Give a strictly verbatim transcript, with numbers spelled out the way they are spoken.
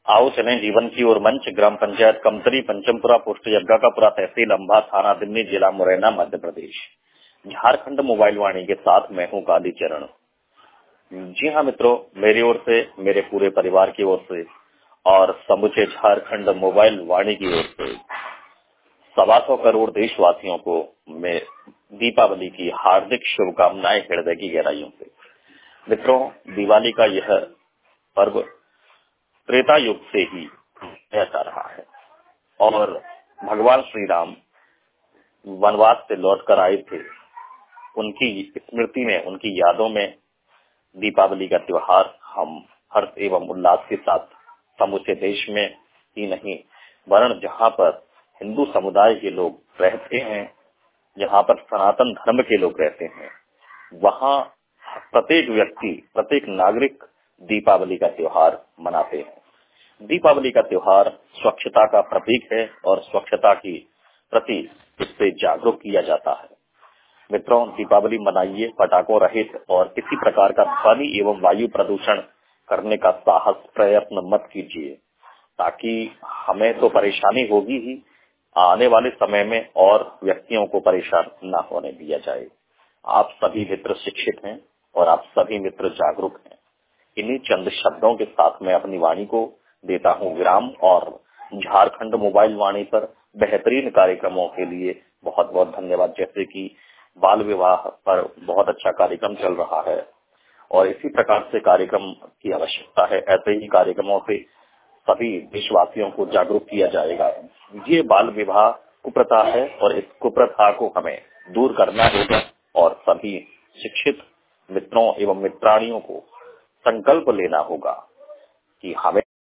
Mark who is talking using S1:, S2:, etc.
S1: आओ चलें जीवन की ओर मंच। ग्राम पंचायत कमतरी, पंचमपुरा, पोस्ट जग्गाकापुरा, तहसील अंबा, थाना दिमनी, जिला मुरैना, मध्य प्रदेश। झारखंड मोबाइल वाणी के साथ मैं हूं कालीचरण। जी हां मित्रों, मेरी ओर से, मेरे पूरे परिवार की ओर से और समूचे झारखंड मोबाइल वाणी की ओर से सवा सौ करोड़ देशवासियों को मैं दीपावली की हार्दिक शुभकामनाएं हृदय की गहराइयों से। मित्रों, दिवाली का यह पर्व त्रेता युग से ही ऐसा रहा है और भगवान श्री राम वनवास से लौटकर आए थे। उनकी स्मृति में, उनकी यादों में दीपावली का त्योहार हम हर्ष एवं उल्लास के साथ समूचे देश में ही नहीं, वरन जहां पर हिंदू समुदाय के लोग रहते हैं, जहां पर सनातन धर्म के लोग रहते हैं, वहां प्रत्येक व्यक्ति, प्रत्येक नागरिक दीपावली का त्योहार मनाते हैं। दीपावली का त्योहार स्वच्छता का प्रतीक है और स्वच्छता की प्रति इससे जागरूक किया जाता है। मित्रों, दीपावली मनाइए पटाखों रहित और किसी प्रकार का ध्वनि एवं वायु प्रदूषण करने का साहस प्रयत्न मत कीजिए, ताकि हमें तो परेशानी होगी ही, आने वाले समय में और व्यक्तियों को परेशान न होने दिया जाए। आप सभी मित्र शिक्षित हैं और आप सभी मित्र जागरूक हैं। इन्हीं चंद शब्दों के साथ मैं अपनी वाणी को देता हूं विराम और झारखंड मोबाइल वाणी पर बेहतरीन कार्यक्रमों के लिए बहुत बहुत धन्यवाद। जैसे कि बाल विवाह पर बहुत अच्छा कार्यक्रम चल रहा है और इसी प्रकार से कार्यक्रम की आवश्यकता है। ऐसे ही कार्यक्रमों से सभी देशवासियों को जागरूक किया जाएगा। ये बाल विवाह कुप्रथा है और इस कुप्रथा को हमें दूर करना होगा और सभी शिक्षित मित्रों एवं मित्राणियों को संकल्प लेना होगा कि हमें